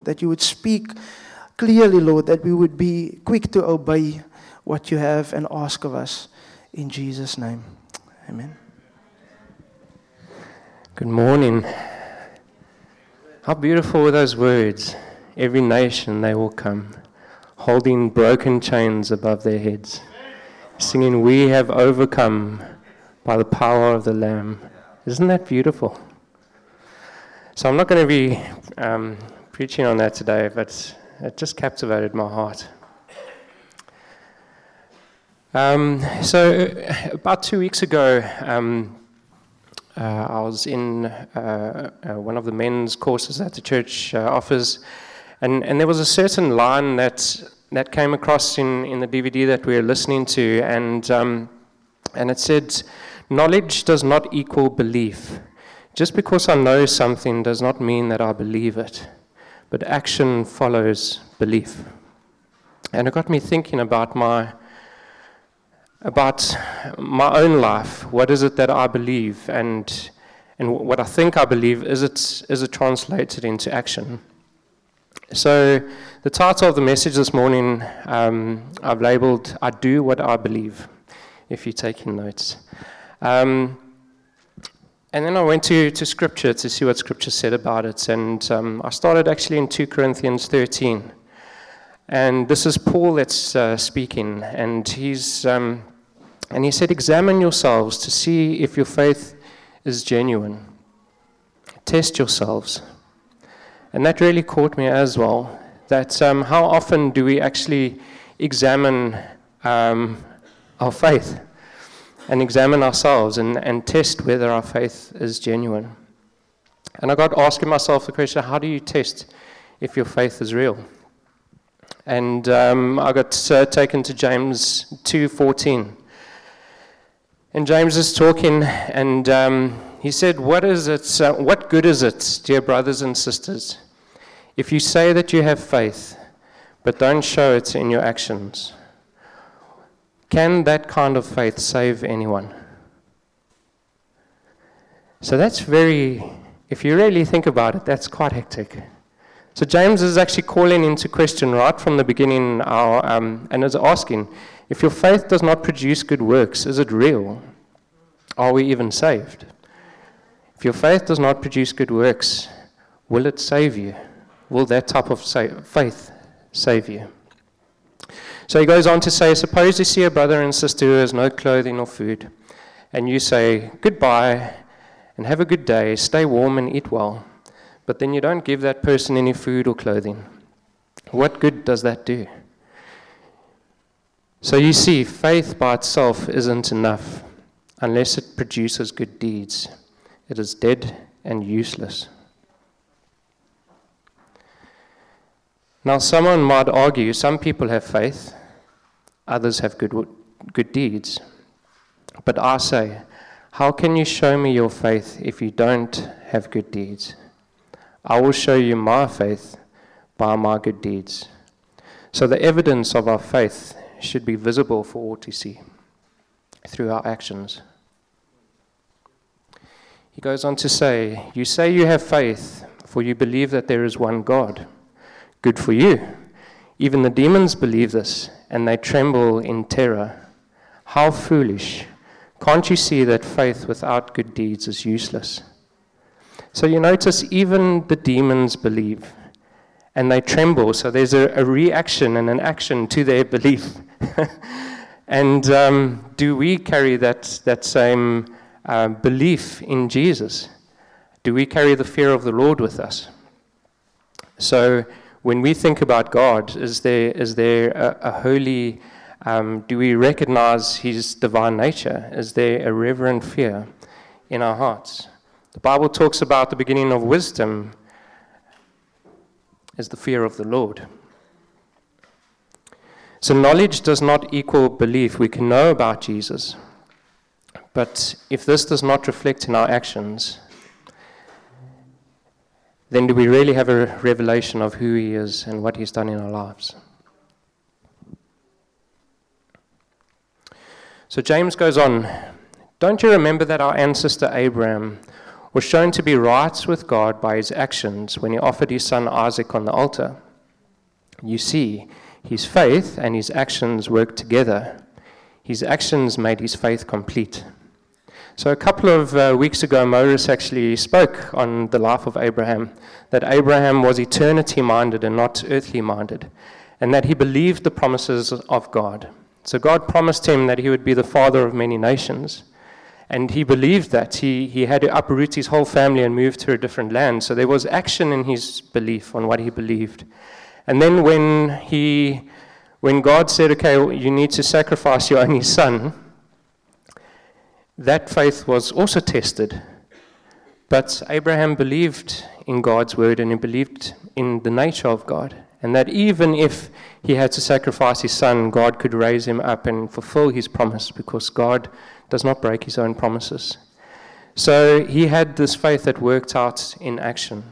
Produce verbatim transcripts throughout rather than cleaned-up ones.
that you would speak clearly, Lord, that we would be quick to obey what you have and ask of us. In Jesus' name, amen. Good morning. How beautiful are those words. Every nation they will come, holding broken chains above their heads, singing, we have overcome by the power of the Lamb. Isn't that beautiful? So I'm not going to be um, preaching on that today, but it just captivated my heart. Um, so about two weeks ago, um, uh, I was in uh, uh, one of the men's courses that the church uh, offers, and, and there was a certain line that that came across in, in the D V D that we were listening to, and um, and it said, knowledge does not equal belief. Just because I know something does not mean that I believe it, but action follows belief. And it got me thinking about my about my own life. What is it that I believe, and and what I think I believe, is it is it translated into action? So the title of the message this morning, um, I've labeled, I Do What I Believe, if you're taking notes. Um, And then I went to, to Scripture to see what Scripture said about it. And um, I started actually in two Corinthians thirteen. And this is Paul that's uh, speaking. And he's um, and he said, examine yourselves to see if your faith is genuine. Test yourselves. And that really caught me as well. That um, how often do we actually examine um, our faith? And examine ourselves and, and test whether our faith is genuine. And I got asking myself the question, how do you test if your faith is real? And um, I got uh, taken to James two fourteen. And James is talking, and um, he said, what is it, uh, what good is it, dear brothers and sisters, if you say that you have faith, but don't show it in your actions? Can that kind of faith save anyone? So that's very, if you really think about it, that's quite hectic. So James is actually calling into question right from the beginning, our, um, and is asking, if your faith does not produce good works, is it real? Are we even saved? If your faith does not produce good works, will it save you? Will that type of sa- faith save you? So he goes on to say, suppose you see a brother and sister who has no clothing or food, and you say, goodbye, and have a good day, stay warm and eat well, but then you don't give that person any food or clothing. What good does that do? So you see, faith by itself isn't enough unless it produces good deeds. It is dead and useless. Now someone might argue, some people have faith, others have good good deeds. But I say, how can you show me your faith if you don't have good deeds? I will show you my faith by my good deeds. So the evidence of our faith should be visible for all to see through our actions. He goes on to say, you say you have faith, for you believe that there is one God. Good for you. Even the demons believe this, and they tremble in terror. How foolish. Can't you see that faith without good deeds is useless? So you notice even the demons believe, and they tremble. So there's a, a reaction and an action to their belief. And um, do we carry that, that same uh, belief in Jesus? Do we carry the fear of the Lord with us? So when we think about God, is there is there a, a holy, um, do we recognize his divine nature? Is there a reverent fear in our hearts? The Bible talks about the beginning of wisdom as the fear of the Lord. So knowledge does not equal belief. We can know about Jesus, but if this does not reflect in our actions, then do we really have a revelation of who he is and what he's done in our lives? So James goes on, don't you remember that our ancestor Abraham, was shown to be right with God by his actions when he offered his son Isaac on the altar. You see, his faith and his actions worked together. His actions made his faith complete. So a couple of uh, weeks ago, Moses actually spoke on the life of Abraham, that Abraham was eternity-minded and not earthly-minded, and that he believed the promises of God. So God promised him that he would be the father of many nations, and he believed that. He, he had to uproot his whole family and move to a different land. So there was action in his belief on what he believed. And then when he, when God said, okay, you need to sacrifice your only son, that faith was also tested. But Abraham believed in God's word, and he believed in the nature of God, and that even if he had to sacrifice his son, God could raise him up and fulfill his promise, because God does not break his own promises. So he had this faith that worked out in action.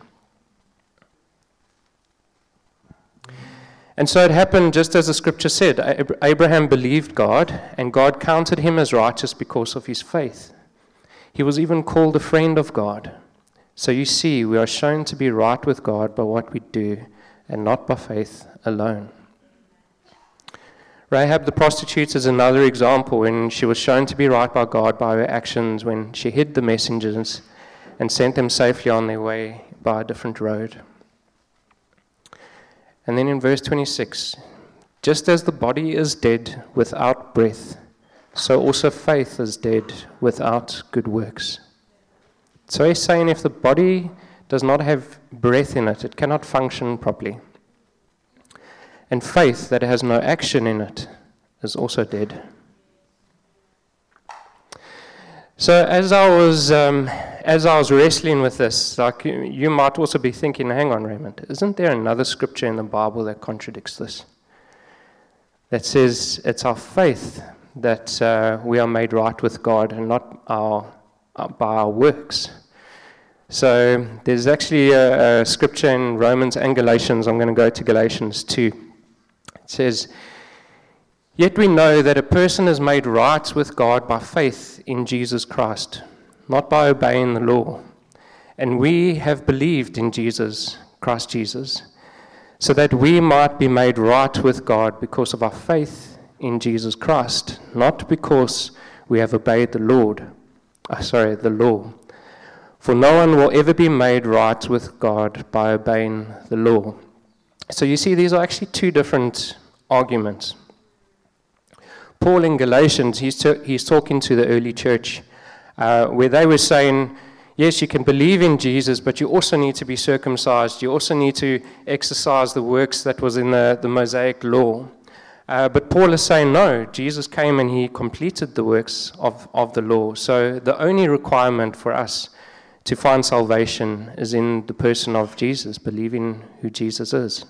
And so it happened just as the scripture said. Abraham believed God, and God counted him as righteous because of his faith. He was even called a friend of God. So you see, we are shown to be right with God by what we do, and not by faith alone. Rahab the prostitute is another example when she was shown to be right by God by her actions when she hid the messengers and sent them safely on their way by a different road. And then in verse twenty-six, just as the body is dead without breath, so also faith is dead without good works. So he's saying if the body does not have breath in it, it cannot function properly. And faith that has no action in it is also dead. So as I was um, as I was wrestling with this, like you might also be thinking, hang on, Raymond, isn't there another scripture in the Bible that contradicts this? That says it's our faith that uh, we are made right with God, and not our, uh, by our works. So there's actually a, a scripture in Romans and Galatians. I'm going to go to Galatians two. It says, yet we know that a person is made right with God by faith in Jesus Christ, not by obeying the law. And we have believed in Jesus, Christ Jesus, so that we might be made right with God because of our faith in Jesus Christ, not because we have obeyed the Lord, uh, sorry, the law. For no one will ever be made right with God by obeying the law. So you see, these are actually two different arguments. Paul in Galatians, he's, t- he's talking to the early church, uh, where they were saying, yes, you can believe in Jesus, but you also need to be circumcised. You also need to exercise the works that was in the, the Mosaic law. Uh, but Paul is saying, no, Jesus came and he completed the works of, of the law. So the only requirement for us to find salvation is in the person of Jesus, believing who Jesus is.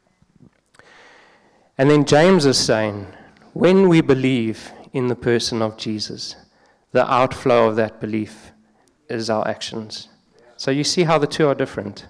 And then James is saying, when we believe in the person of Jesus, the outflow of that belief is our actions. So you see how the two are different.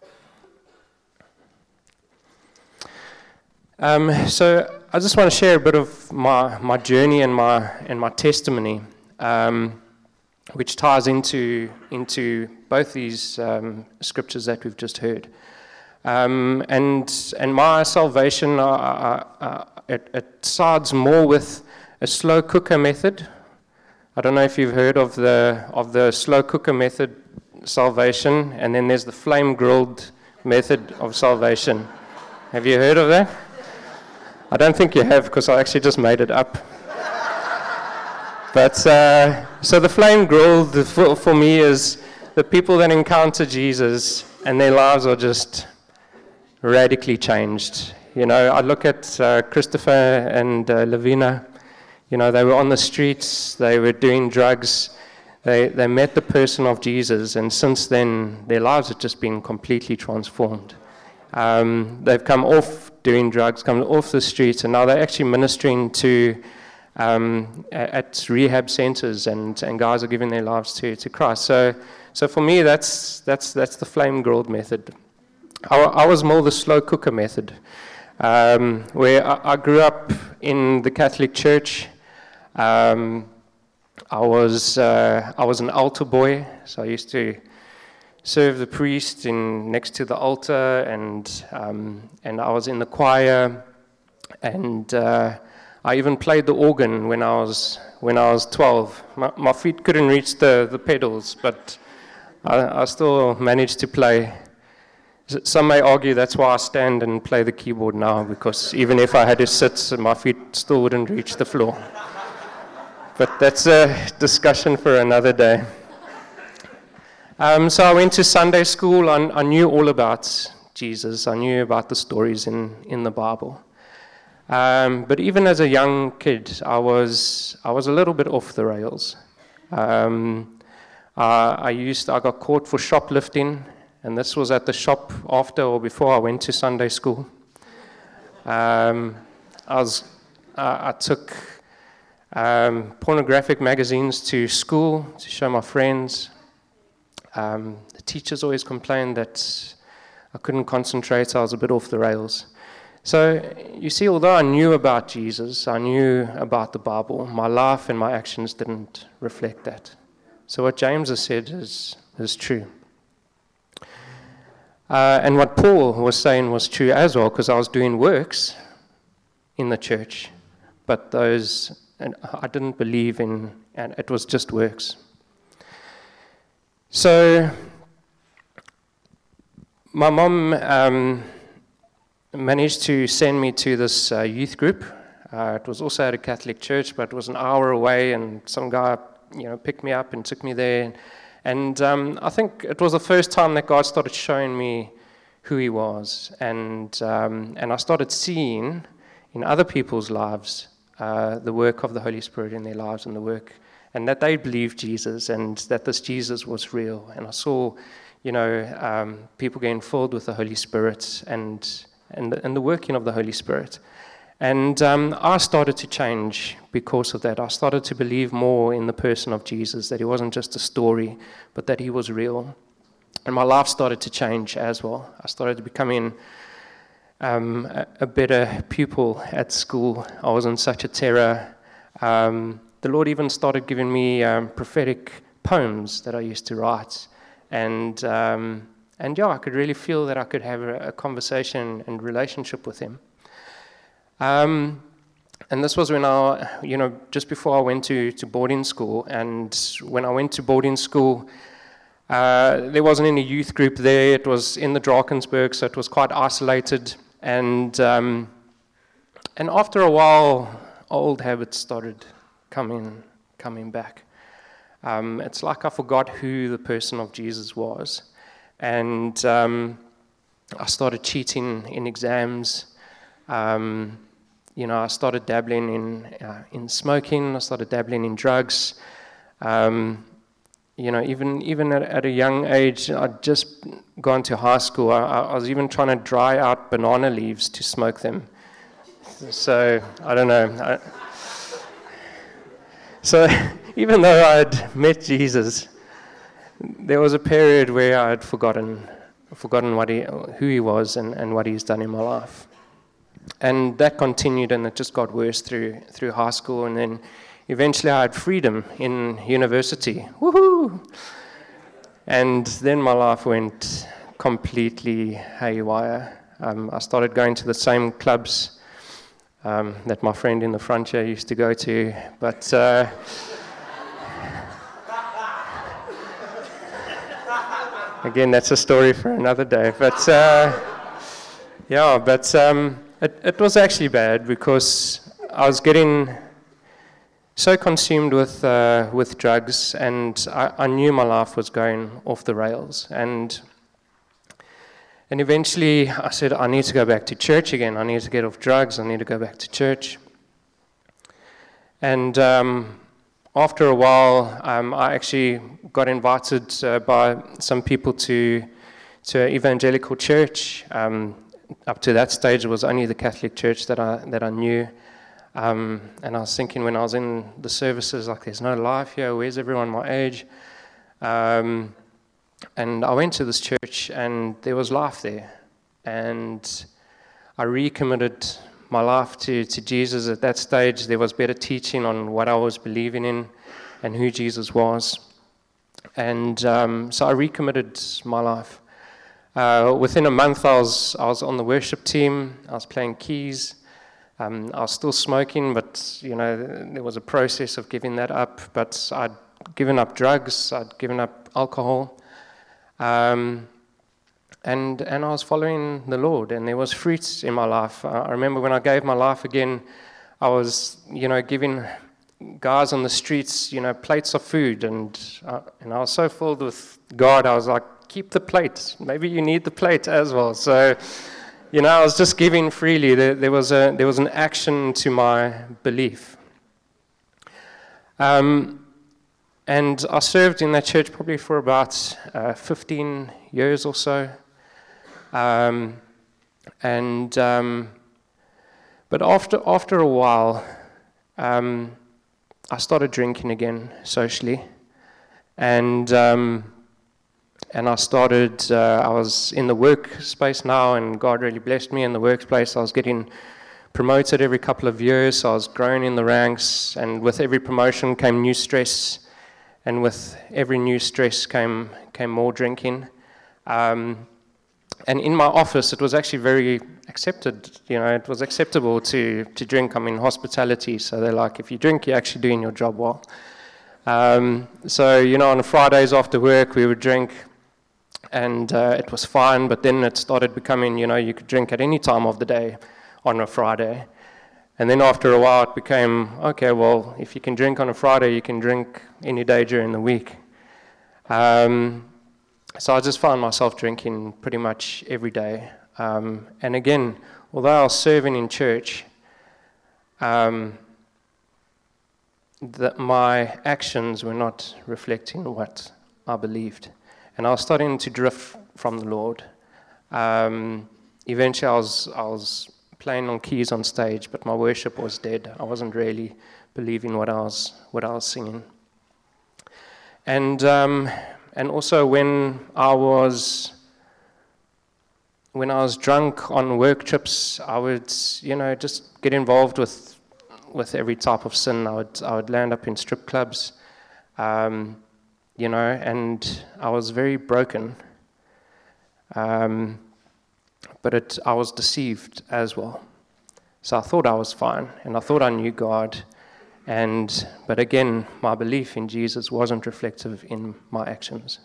Um, so I just want to share a bit of my, my journey and my and my testimony, um, which ties into into both these um, scriptures that we've just heard. Um, and and my salvation, uh, uh, uh, it, it sides more with a slow cooker method. I don't know if you've heard of the of the slow cooker method salvation, and then there's the flame grilled method of salvation. Have you heard of that? I don't think you have, because I actually just made it up. But uh, so the flame grilled for, for me is the people that encounter Jesus and their lives are just radically changed. You know, I look at uh, Christopher and uh, Lavina. You know, they were on the streets, they were doing drugs, they they met the person of Jesus, and since then, their lives have just been completely transformed. Um, they've come off doing drugs, come off the streets, and now they're actually ministering to um, at rehab centers, and, and guys are giving their lives to, to Christ. So, so for me, that's that's that's the flame grilled method. I, I was more the slow cooker method, um, where I, I grew up in the Catholic Church. Um, I was uh, I was an altar boy, so I used to serve the priest in next to the altar, and um, and I was in the choir, and uh, I even played the organ when I was when I was twelve. My, my feet couldn't reach the, the pedals, but I, I still managed to play. Some may argue that's why I stand and play the keyboard now, because even if I had to sit, my feet still wouldn't reach the floor. But that's a discussion for another day. Um, so I went to Sunday school. I, I knew all about Jesus. I knew about the stories in, in the Bible. Um, but even as a young kid, I was I was a little bit off the rails. Um, I, I used I got caught for shoplifting. And this was at the shop after or before I went to Sunday school. Um, I was, I, I took um, pornographic magazines to school to show my friends. Um, the teachers always complained that I couldn't concentrate, so I was a bit off the rails. So you see, although I knew about Jesus, I knew about the Bible, my life and my actions didn't reflect that. So what James has said is, is true. Uh, and what Paul was saying was true as well, because I was doing works in the church, but those, and I didn't believe in, and it was just works. So my mom um, managed to send me to this uh, youth group. Uh, it was also at a Catholic church, but it was an hour away, and some guy, you know, picked me up and took me there. And um, I think it was the first time that God started showing me who He was. And um, and I started seeing in other people's lives uh, the work of the Holy Spirit in their lives, and the work, and that they believed Jesus, and that this Jesus was real. And I saw, you know, um, people getting filled with the Holy Spirit, and and the, and the working of the Holy Spirit. And um, I started to change because of that. I started to believe more in the person of Jesus, that He wasn't just a story, but that He was real. And my life started to change as well. I started to becoming um, a, a better pupil at school. I wasn't such a terror. Um, the Lord even started giving me um, prophetic poems that I used to write. And, um, and yeah, I could really feel that I could have a, a conversation and relationship with Him. Um, and this was when I, you know, just before I went to, to boarding school. And when I went to boarding school, uh, there wasn't any youth group there. It was in the Drakensberg, so it was quite isolated. And um, and after a while, old habits started coming coming back. Um, it's like I forgot who the person of Jesus was, and um, I started cheating in exams. Um, You know, I started dabbling in uh, in smoking. I started dabbling in drugs. Um, you know, even even at, at a young age, I'd just gone to high school. I, I was even trying to dry out banana leaves to smoke them. So I don't know. I, so even though I'd met Jesus, there was a period where I had forgotten forgotten what he, who He was, and, and what He's done in my life. And that continued, and it just got worse through through high school, and then eventually I had freedom in university. Woohoo! And then my life went completely haywire. Um, I started going to the same clubs um, that my friend in the front here used to go to, but uh, again, that's a story for another day. But uh, yeah, but. Um, It, it was actually bad, because I was getting so consumed with uh, with drugs, and I, I knew my life was going off the rails. And and eventually I said, I need to go back to church again. I need to get off drugs. I need to go back to church. And um, after a while, um, I actually got invited uh, by some people to to an evangelical church. Um, Up to that stage, it was only the Catholic Church that I that I knew, um, and I was thinking when I was in the services, like, there's no life here. Where's everyone my age? Um, and I went to this church, and there was life there, and I recommitted my life to to Jesus. At that stage, there was better teaching on what I was believing in, and who Jesus was. And um, so I recommitted my life. Uh, within a month, I was I was on the worship team. I was playing keys. Um, I was still smoking, but you know there was a process of giving that up. But I'd given up drugs. I'd given up alcohol, um, and and I was following the Lord. And there was fruits in my life. I, I remember when I gave my life again, I was you know giving guys on the streets you know plates of food, and uh, and I was so filled with God. I was like, keep the plate. Maybe you need the plate as well. So, you know, I was just giving freely. There, there was a there was an action to my belief. Um, and I served in that church probably for about uh, fifteen years or so. Um, and um, but after after a while, um, I started drinking again socially, and. Um, And I started, uh, I was in the workspace now, and God really blessed me in the workplace. I was getting promoted every couple of years, so I was growing in the ranks, and with every promotion came new stress, and with every new stress came came more drinking. Um, and in my office, it was actually very accepted, you know, it was acceptable to, to drink. I'm in hospitality, so they're like, if you drink, you're actually doing your job well. Um, so, you know, on Fridays after work, we would drink. And uh, it was fine, but then it started becoming, you know, you could drink at any time of the day on a Friday. And then after a while it became, okay, well, if you can drink on a Friday, you can drink any day during the week. Um, so I just found myself drinking pretty much every day. Um, and again, although I was serving in church, um, that my actions were not reflecting what I believed. And I was starting to drift from the Lord. Um, eventually, I was I was playing on keys on stage, but my worship was dead. I wasn't really believing what I was what I was singing. And um, and also when I was when I was drunk on work trips, I would you know just get involved with with every type of sin. I would I would land up in strip clubs. Um, You know, and I was very broken, um, but it, I was deceived as well. So I thought I was fine, and I thought I knew God, and but again, my belief in Jesus wasn't reflective in my actions.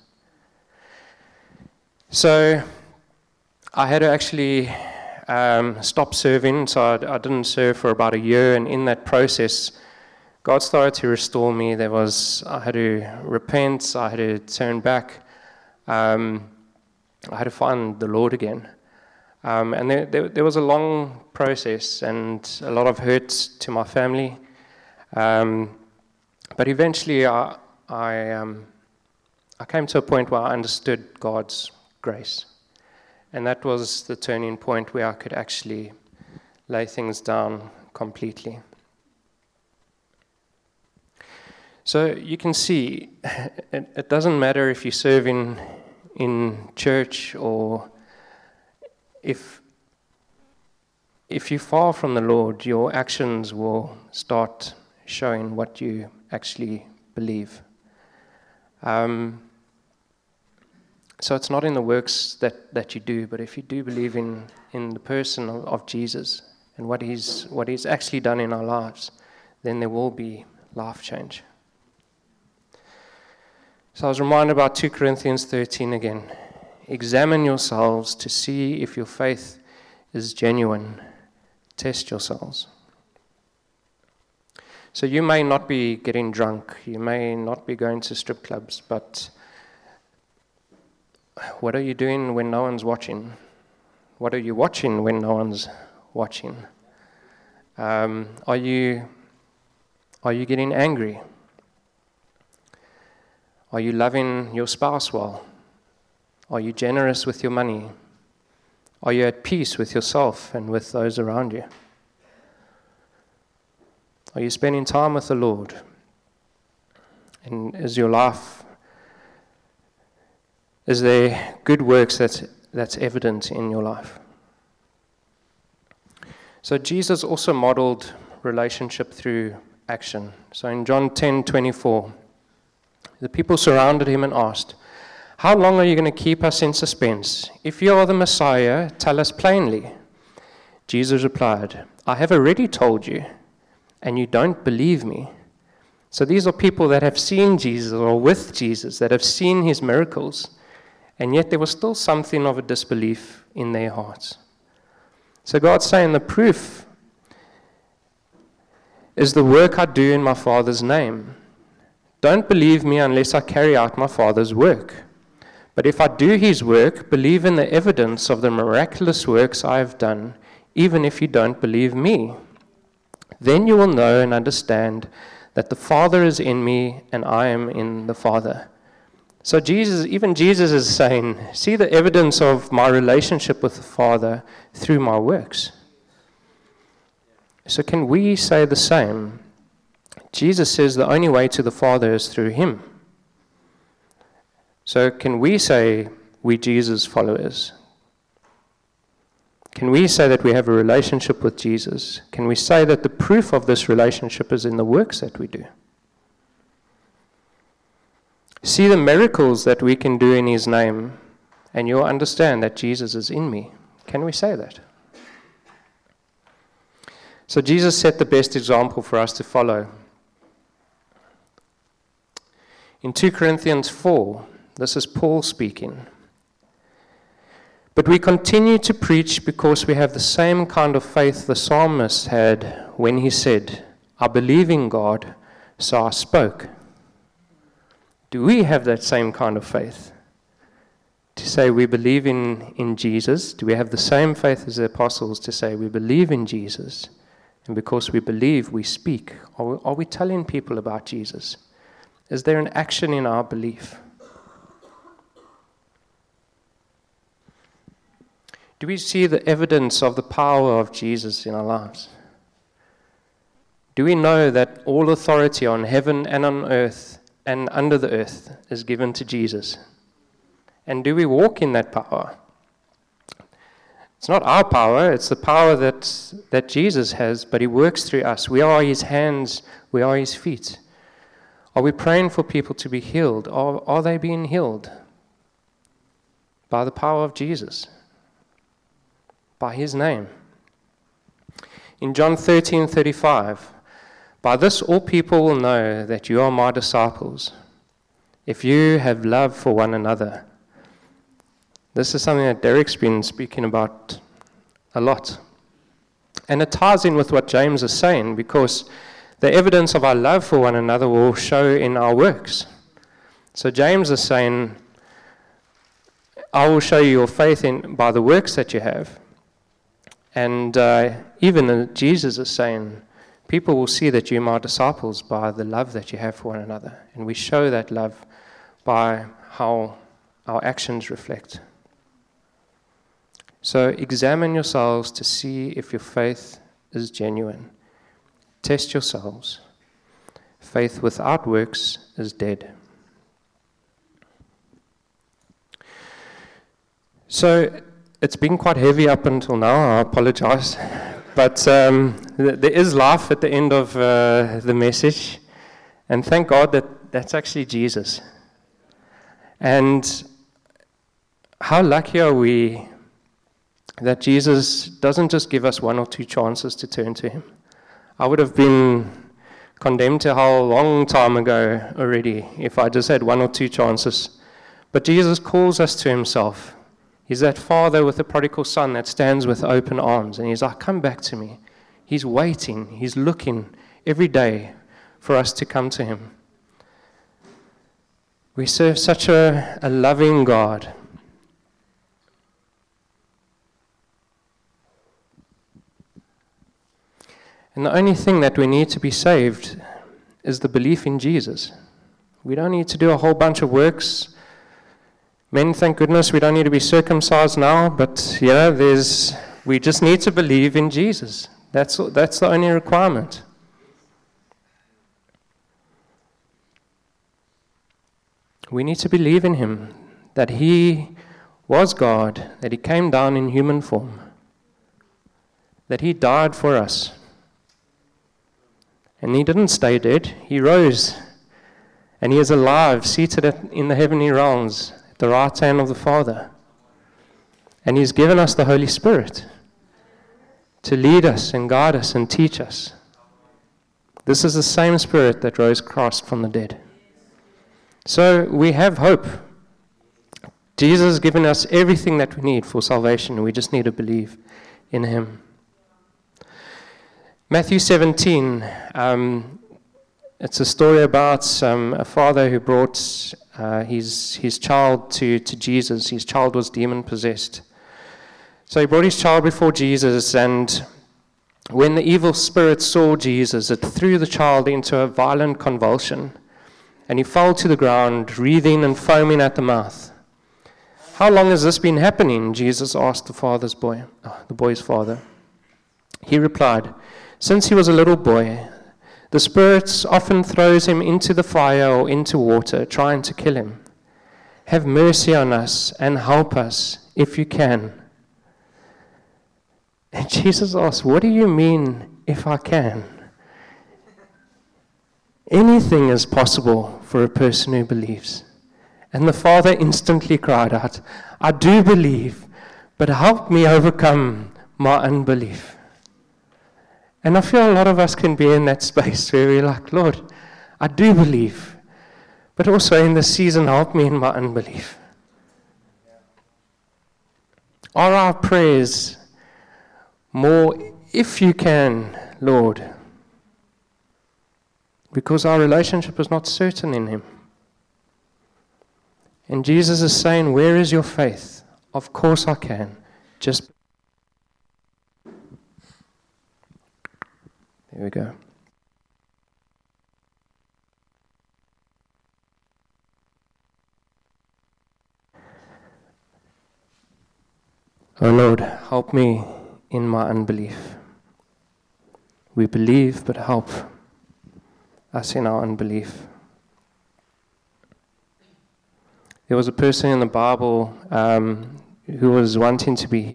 So I had to actually um, stop serving. So I, I didn't serve for about a year, and in that process, God started to restore me. There was, I had to repent, I had to turn back, um, I had to find the Lord again. Um, and there, there, there was a long process and a lot of hurt to my family. Um, but eventually I, I, um, I came to a point where I understood God's grace. And that was the turning point where I could actually lay things down completely. So you can see, it, it doesn't matter if you serve in in church or if if you're far from the Lord, your actions will start showing what you actually believe. Um, so it's not in the works that, that you do, but if you do believe in, in the person of, of Jesus and what he's what he's actually done in our lives, then there will be life change. So I was reminded about two Corinthians thirteen again. Examine yourselves to see if your faith is genuine. Test yourselves. So you may not be getting drunk. You may not be going to strip clubs. But what are you doing when no one's watching? What are you watching when no one's watching? Um, are you are you getting angry? Are you loving your spouse well? Are you generous with your money? Are you at peace with yourself and with those around you? Are you spending time with the Lord? And is your life, is there good works that's, that's evident in your life? So Jesus also modeled relationship through action. So in John ten twenty-four, The people surrounded him and asked, "How long are you going to keep us in suspense? If you are the Messiah, tell us plainly." Jesus replied, "I have already told you, and you don't believe me." So these are people that have seen Jesus or with Jesus, that have seen his miracles, and yet there was still something of a disbelief in their hearts. So God's saying the proof is the work I do in my Father's name. Don't believe me unless I carry out my Father's work. But if I do his work, believe in the evidence of the miraculous works I have done, even if you don't believe me. Then you will know and understand that the Father is in me and I am in the Father. So Jesus, even Jesus is saying, see the evidence of my relationship with the Father through my works. So can we say the same? Jesus says the only way to the Father is through him. So can we say we Jesus followers? Can we say that we have a relationship with Jesus? Can we say that the proof of this relationship is in the works that we do? See the miracles that we can do in his name, and you'll understand that Jesus is in me. Can we say that? So Jesus set the best example for us to follow. In Second Corinthians four, this is Paul speaking. But we continue to preach because we have the same kind of faith the psalmist had when he said, I believe in God, so I spoke. Do we have that same kind of faith? To say we believe in, in Jesus? Do we have the same faith as the apostles to say we believe in Jesus? And because we believe, we speak. Are we, are we telling people about Jesus? Is there an action in our belief? Do we see the evidence of the power of Jesus in our lives? Do we know that all authority on heaven and on earth and under the earth is given to Jesus? And do we walk in that power? It's not our power, it's the power that, that Jesus has, but he works through us. We are his hands, we are his feet. Are we praying for people to be healed? Are, are they being healed? By the power of Jesus. By his name. In John thirteen thirty-five, by this all people will know that you are my disciples, if you have love for one another. This is something that Derek's been speaking about a lot. And it ties in with what James is saying, because the evidence of our love for one another will show in our works. So James is saying, I will show you your faith in by the works that you have. And uh, even Jesus is saying, people will see that you're my disciples by the love that you have for one another. And we show that love by how our actions reflect. So examine yourselves to see if your faith is genuine. Test yourselves. Faith without works is dead. So it's been quite heavy up until now, I apologize. But um, th- there is life at the end of uh, the message. And thank God that that's actually Jesus. And how lucky are we that Jesus doesn't just give us one or two chances to turn to him. I would have been condemned to hell a long time ago already if I just had one or two chances. But Jesus calls us to himself. He's that father with the prodigal son that stands with open arms. And he's like, come back to me. He's waiting. He's looking every day for us to come to him. We serve such a, a loving God. And the only thing that we need to be saved is the belief in Jesus. We don't need to do a whole bunch of works. Men, thank goodness, we don't need to be circumcised now, but you know, there's we just need to believe in Jesus. That's that's the only requirement. We need to believe in him, that he was God, that he came down in human form, that he died for us. And he didn't stay dead, he rose. And he is alive, seated at, in the heavenly realms, at the right hand of the Father. And he's given us the Holy Spirit to lead us and guide us and teach us. This is the same Spirit that rose Christ from the dead. So we have hope. Jesus has given us everything that we need for salvation. We just need to believe in him. Matthew seventeen, um, it's a story about um, a father who brought uh, his his child to, to Jesus. His child was demon-possessed. So he brought his child before Jesus, and when the evil spirit saw Jesus, it threw the child into a violent convulsion, and he fell to the ground, wreathing and foaming at the mouth. How long has this been happening? Jesus asked the father's boy, oh, the boy's father. He replied, since he was a little boy, the spirit often throws him into the fire or into water, trying to kill him. Have mercy on us and help us if you can. And Jesus asked, what do you mean, if I can? Anything is possible for a person who believes. And the father instantly cried out, I do believe, but help me overcome my unbelief. And I feel a lot of us can be in that space where we're like, Lord, I do believe, but also in this season, help me in my unbelief. Are our prayers more, if you can, Lord, because our relationship is not certain in him? And Jesus is saying, where is your faith? Of course I can. Just there we go. Oh Lord, help me in my unbelief. We believe, but help us in our unbelief. There was a person in the Bible um, who was wanting to be.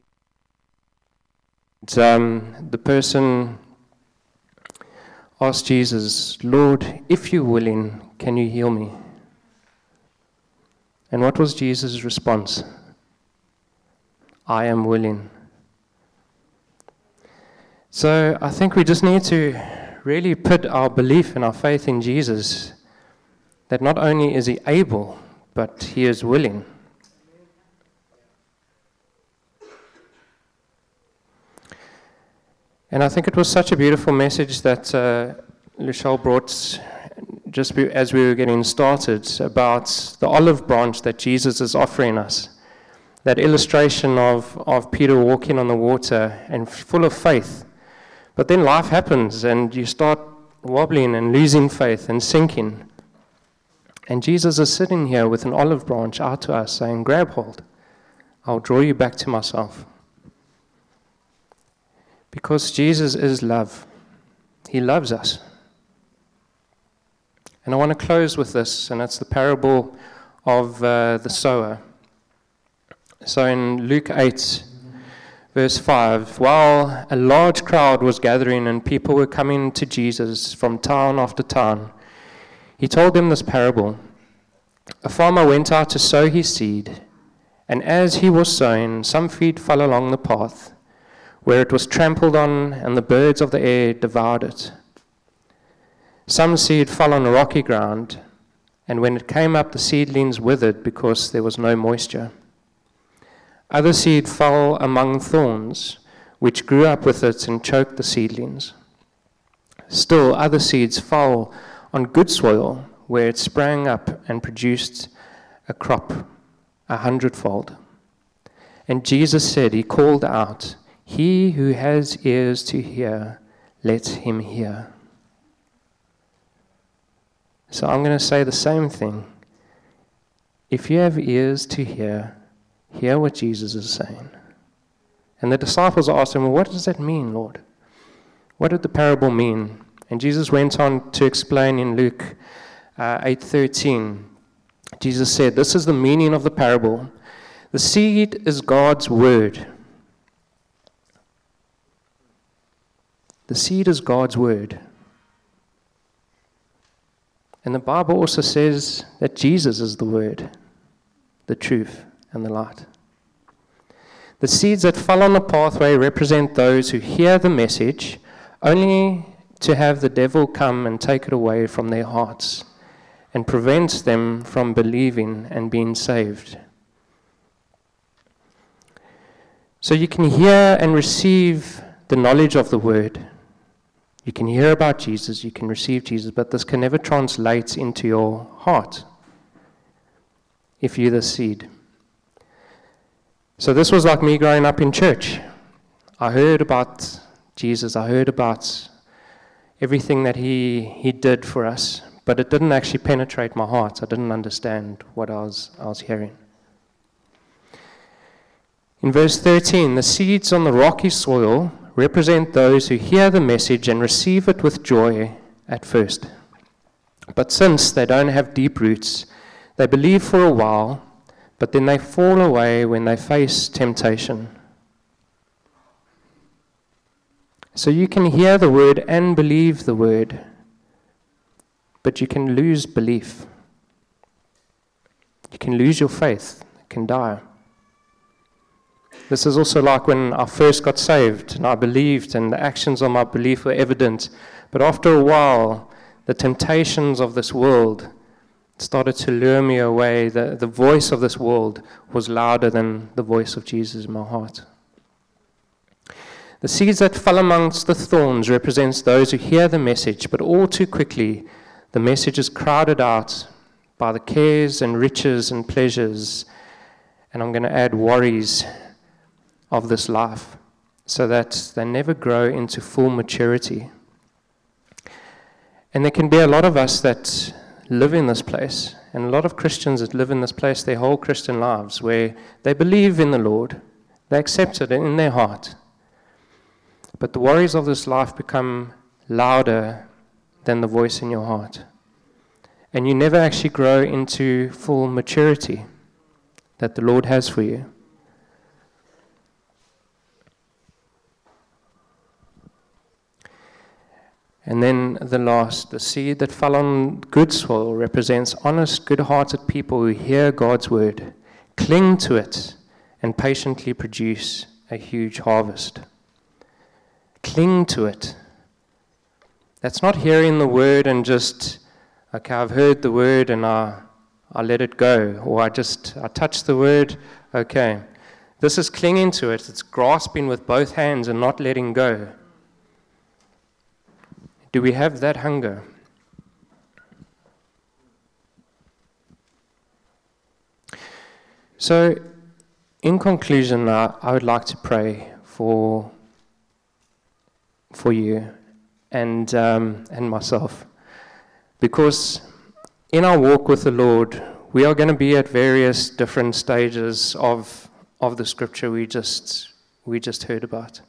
Um, the person asked Jesus, Lord, if you're willing, can you heal me? And what was Jesus' response? I am willing. So I think we just need to really put our belief and our faith in Jesus, that not only is he able, but he is willing. And I think it was such a beautiful message that uh, Luchelle brought just be, as we were getting started about the olive branch that Jesus is offering us. That illustration of, of Peter walking on the water and full of faith. But then life happens and you start wobbling and losing faith and sinking. And Jesus is sitting here with an olive branch out to us saying, grab hold. I'll draw you back to myself. Because Jesus is love. He loves us. And I want to close with this, and it's the parable of uh, the sower. So in Luke eight, verse five, while a large crowd was gathering and people were coming to Jesus from town after town, he told them this parable. A farmer went out to sow his seed, and as he was sowing, some seed fell along the path, where it was trampled on, and the birds of the air devoured it. Some seed fell on rocky ground, and when it came up, the seedlings withered because there was no moisture. Other seed fell among thorns, which grew up with it and choked the seedlings. Still, other seeds fell on good soil, where it sprang up and produced a crop a hundredfold. And Jesus said, he called out, he who has ears to hear, let him hear. So I'm going to say the same thing. If you have ears to hear, hear what Jesus is saying. And the disciples asked him, well, what does that mean, Lord? What did the parable mean? And Jesus went on to explain in Luke uh, eight thirteen. Jesus said, this is the meaning of the parable. The seed is God's word. The seed is God's word. And the Bible also says that Jesus is the Word, the truth, and the light. The seeds that fall on the pathway represent those who hear the message only to have the devil come and take it away from their hearts and prevent them from believing and being saved. So you can hear and receive the knowledge of the Word. You can hear about Jesus, you can receive Jesus, but this can never translate into your heart if you're the seed. So this was like me growing up in church. I heard about Jesus, I heard about everything that he, he did for us, but it didn't actually penetrate my heart. I didn't understand what I was, I was hearing. In verse thirteen, the seeds on the rocky soil represent those who hear the message and receive it with joy at first. But since they don't have deep roots, they believe for a while, but then they fall away when they face temptation. So you can hear the word and believe the word, but you can lose belief. You can lose your faith. It can die. This is also like when I first got saved and I believed and the actions of my belief were evident. But after a while, the temptations of this world started to lure me away. The, the voice of this world was louder than the voice of Jesus in my heart. The seeds that fell amongst the thorns represents those who hear the message, but all too quickly the message is crowded out by the cares and riches and pleasures, and I'm going to add worries of this life, so that they never grow into full maturity. And there can be a lot of us that live in this place, and a lot of Christians that live in this place their whole Christian lives, where they believe in the Lord, they accept it in their heart, but the worries of this life become louder than the voice in your heart, and you never actually grow into full maturity that the Lord has for you. And then the last, the seed that fell on good soil represents honest, good-hearted people who hear God's word, cling to it, and patiently produce a huge harvest. Cling to it. That's not hearing the word and just, okay, I've heard the word and I, I let it go, or I just, I touch the word, okay. This is clinging to it. It's grasping with both hands and not letting go. Do we have that hunger? So, in conclusion, uh, I would like to pray for for you and um, and myself, because in our walk with the Lord, we are going to be at various different stages of of the scripture we just we just heard about.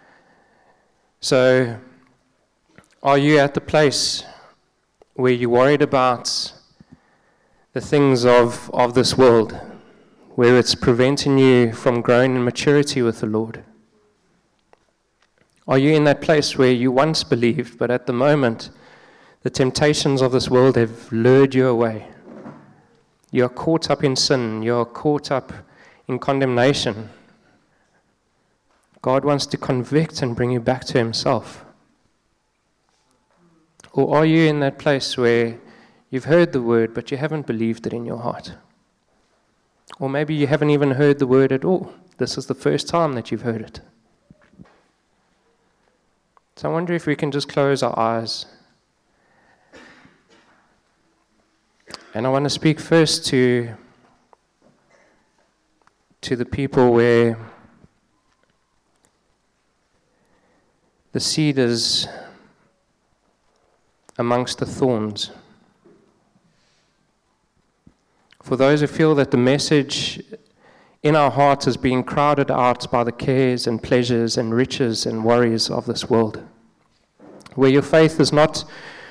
So, are you at the place where you're worried about the things of, of this world, where it's preventing you from growing in maturity with the Lord? Are you in that place where you once believed, but at the moment the temptations of this world have lured you away? You are caught up in sin. You are caught up in condemnation. God wants to convict and bring you back to himself. Or are you in that place where you've heard the word, but you haven't believed it in your heart? Or maybe you haven't even heard the word at all. This is the first time that you've heard it. So I wonder if we can just close our eyes. And I want to speak first to, to the people where the seed is amongst the thorns. For those who feel that the message in our hearts is being crowded out by the cares and pleasures and riches and worries of this world, where your faith is not